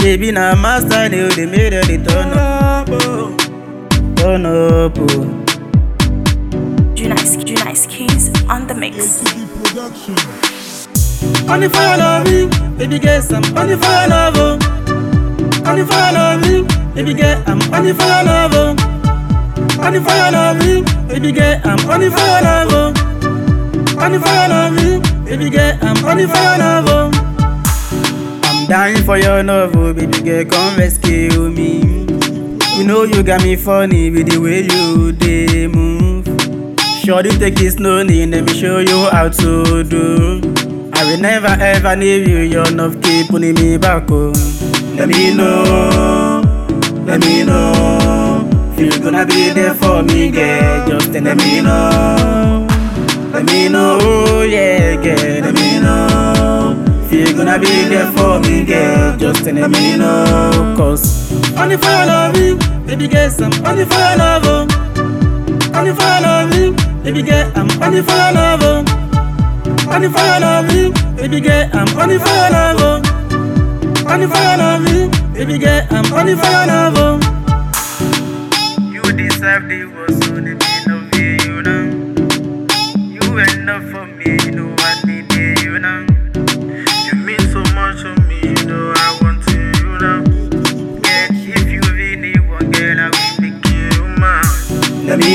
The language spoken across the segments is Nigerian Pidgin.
Baby, now master, they made it turn up, oh. Turn up, oh. Nice Keys on the mix. On the fire love me, baby get some on the fire love, oh. On the fire love me, baby get I'm on the fire love, oh. On the fire love me, baby get I'm on the fire love, oh. On the fire love me, baby get I'm on the fire love, oh. I'm dying for your love, oh, baby girl, come rescue me. You know you got me funny with the way you dey move. Shorty take it slowly, let me show you how to do. I will never ever leave you, your love keep pulling me back, oh. Let me know, feel you gonna be there for me, girl. Just let me know, oh yeah, girl. Let me know, feel you gonna be there for me, girl. Just let me know, cause on the fire love me, baby get some on the fire love, oh. On the fire love me, baby get I'm on the fire love, oh. On the fire love me, baby get I'm on the fire love, oh. On the fire love me, baby get I'm on the fire love, oh. You deserve the worst, so let me love you now. You enough for me, you know I need you now. You mean so much to me, you know I want you now. Yeah, if you really want, girl, I will make you mine. Let me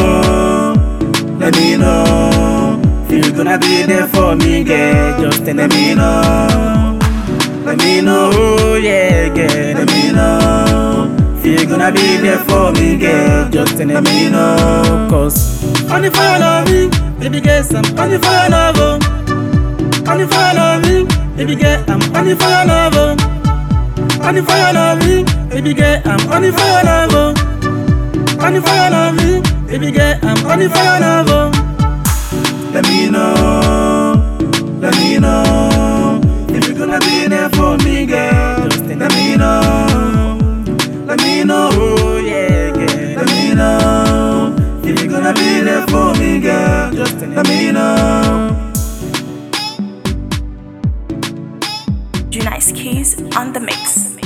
know, feel you gonna be there for me, girl. Just let me know, oh yeah, girl. Let me know, feel you gonna be there for me, girl. Just let me know, cause on the fire love me, baby get some on the fire love, oh. On the fire love me, baby get I'm on the fire love, oh. On the fire love me, baby get I'm on the fire love, oh. On the fire love me, baby get I'm on the fire love, oh. Let me know, if you're gonna be there for me, girl. Just let me know, oh yeah, girl. Let me know, if you're gonna be there for me, girl. Just let me know. Nice Keys on the mix.